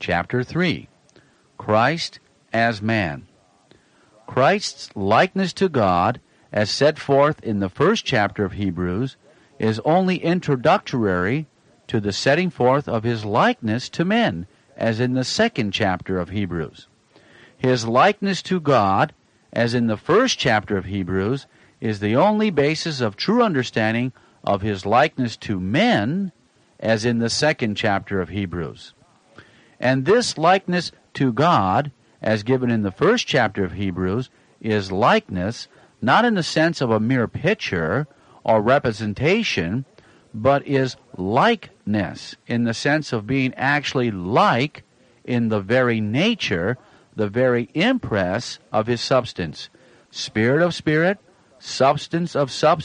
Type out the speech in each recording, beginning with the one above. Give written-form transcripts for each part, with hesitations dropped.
Chapter 3. Christ as Man. Christ's likeness to God, as set forth in the first chapter of Hebrews, is only introductory to the setting forth of his likeness to men, as in the second chapter of Hebrews. His likeness to God, as in the first chapter of Hebrews, is the only basis of true understanding of his likeness to men, as in the second chapter of Hebrews. And this likeness to God, as given in the first chapter of Hebrews, is likeness not in the sense of a mere picture or representation, but is likeness in the sense of being actually like in the very nature, the very impress of his substance, spirit of spirit, substance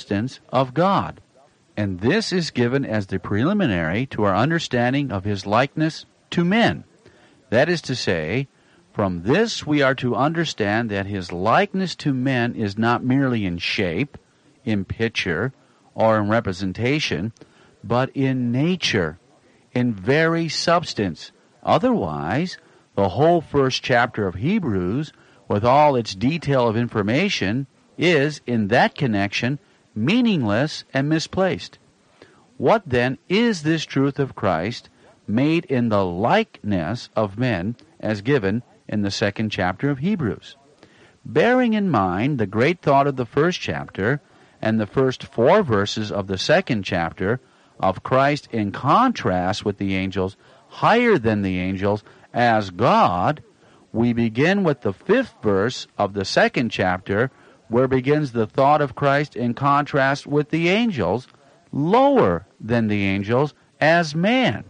of God. And this is given as the preliminary to our understanding of his likeness to men. That is to say, from this we are to understand that his likeness to men is not merely in shape, in picture, or in representation, but in nature, in very substance. Otherwise, the whole first chapter of Hebrews, with all its detail of information, is, in that connection, meaningless and misplaced. What then is this truth of Christ made in the likeness of men as given in the second chapter of Hebrews? Bearing in mind the great thought of the first chapter and the first 4 verses of the second chapter of Christ in contrast with the angels, higher than the angels, as God, we begin with the 5th verse of the second chapter, where begins the thought of Christ in contrast with the angels, lower than the angels, as man.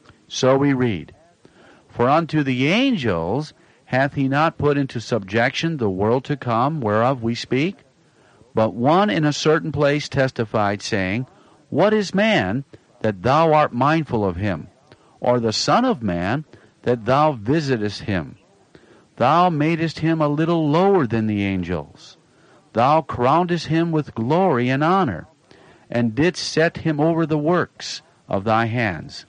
So we read, "For unto the angels hath he not put into subjection the world to come, whereof we speak? But one in a certain place testified, saying, What is man, that thou art mindful of him? Or the Son of man, that thou visitest him? Thou madest him a little lower than the angels. Thou crownedest him with glory and honor, and didst set him over the works of thy hands.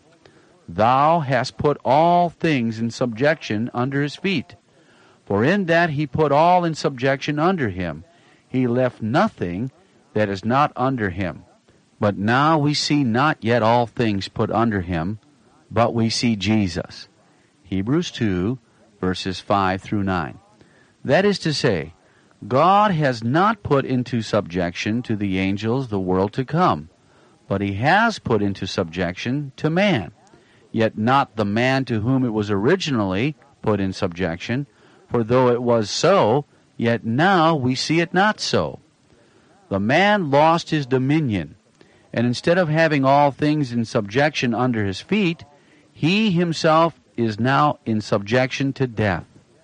Thou hast put all things in subjection under his feet. For in that he put all in subjection under him, he left nothing that is not under him. But now we see not yet all things put under him, but we see Jesus." Hebrews 2, verses 5 through 9. That is to say, God has not put into subjection to the angels the world to come, but he has put into subjection to man, yet not the man to whom it was originally put in subjection, for though it was so, yet now we see it not so. The man lost his dominion, and instead of having all things in subjection under his feet, he himself is now in subjection to death.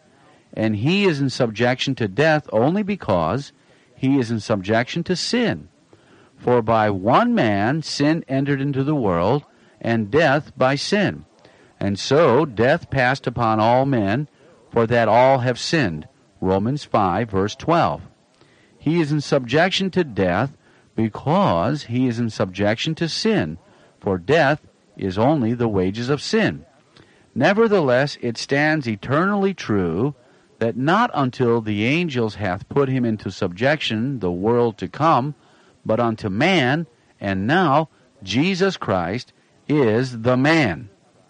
And he is in subjection to death only because he is in subjection to sin. For by one man sin entered into the world, and death by sin. And so death passed upon all men, for that all have sinned. Romans 5, verse 12. He is in subjection to death because he is in subjection to sin, for death is only the wages of sin. Nevertheless, it stands eternally true that not until the angels hath put him into subjection the world to come, but unto man, and now Jesus Christ is the man.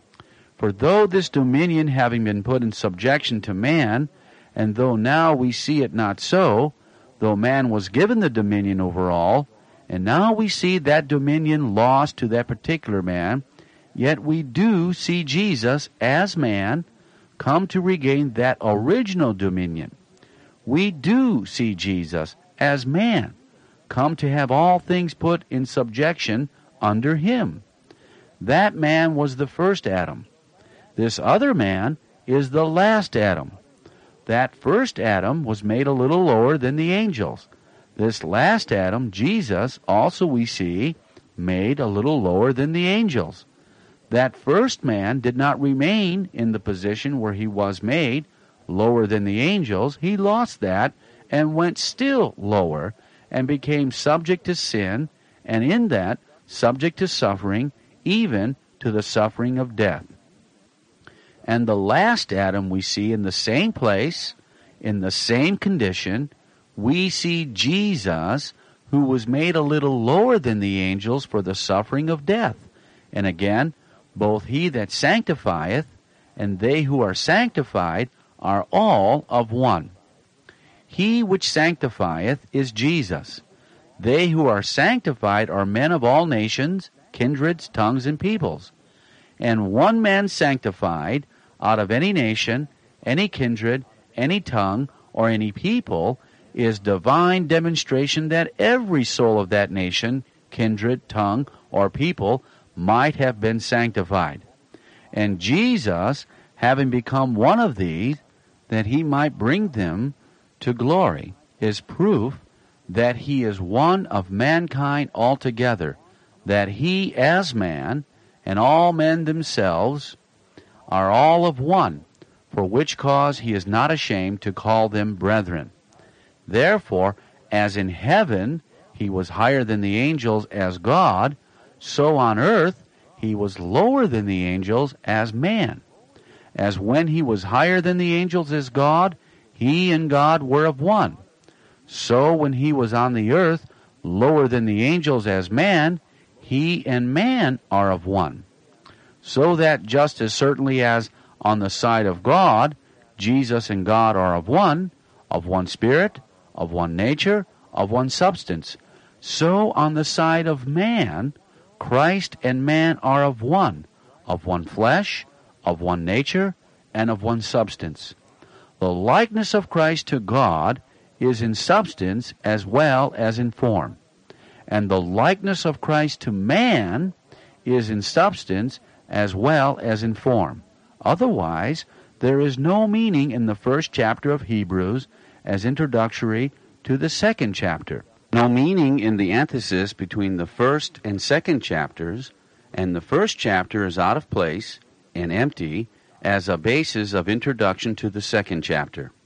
For though this dominion having been put in subjection to man, and though now we see it not so, though man was given the dominion over all, and now we see that dominion lost to that particular man, yet we do see Jesus as man come to regain that original dominion. We do see Jesus as man come to have all things put in subjection under him. That man was the first Adam. This other man is the last Adam. That first Adam was made a little lower than the angels. This last Adam, Jesus, also we see made a little lower than the angels. That first man did not remain in the position where he was made lower than the angels. He lost that and went still lower and became subject to sin, and in that subject to suffering, even to the suffering of death. And the last Adam we see in the same place, in the same condition, we see Jesus, who was made a little lower than the angels for the suffering of death. And again, both he that sanctifieth and they who are sanctified are all of one. He which sanctifieth is Jesus. They who are sanctified are men of all nations, kindreds, tongues, and peoples. And one man sanctified out of any nation, any kindred, any tongue, or any people is divine demonstration that every soul of that nation, kindred, tongue, or people might have been sanctified. And Jesus, having become one of these, that he might bring them to glory, is proof that he is one of mankind altogether, that he as man and all men themselves are all of one, for which cause he is not ashamed to call them brethren. Therefore, as in heaven he was higher than the angels as God, so on earth he was lower than the angels as man. As when he was higher than the angels as God, he and God were of one. So when he was on the earth, lower than the angels as man, he and man are of one. So that just as certainly as on the side of God, Jesus and God are of one Spirit, of one nature, of one substance, so on the side of man, Christ and man are of one flesh, of one nature, and of one substance. The likeness of Christ to God is in substance as well as in form, and the likeness of Christ to man is in substance as well as in form. Otherwise, there is no meaning in the first chapter of Hebrews as introductory to the second chapter. No meaning in the antithesis between the first and second chapters, and the first chapter is out of place and empty as a basis of introduction to the second chapter.